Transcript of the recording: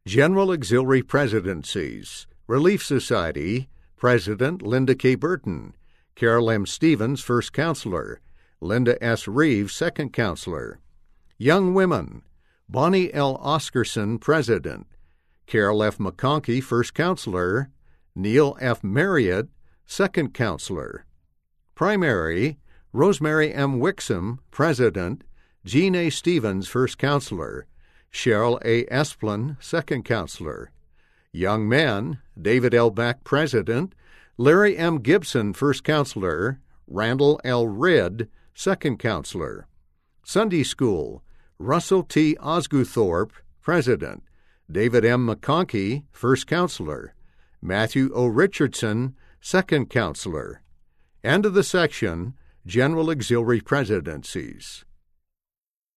General Auxiliary Presidencies. Relief Society, President Linda K. Burton. Carol M. Stevens, First Counselor. Linda S. Reeves, Second Counselor. Young Women. Bonnie L. Oscarson, President. Carol F. McConkey, First Counselor. Neil F. Marriott, Second Counselor. Primary. Rosemary M. Wixom, President. Jean A. Stevens, First Counselor. Cheryl A. Esplin, Second Counselor. Young Men. David L. Beck, President. Larry M. Gibson, First Counselor. Randall L. Ridd, Second Counselor. Sunday School. Russell T. Osguthorpe, President. David M. McConkey, First Counselor. Matthew O. Richardson, Second Counselor. End of the section, General Auxiliary Presidencies.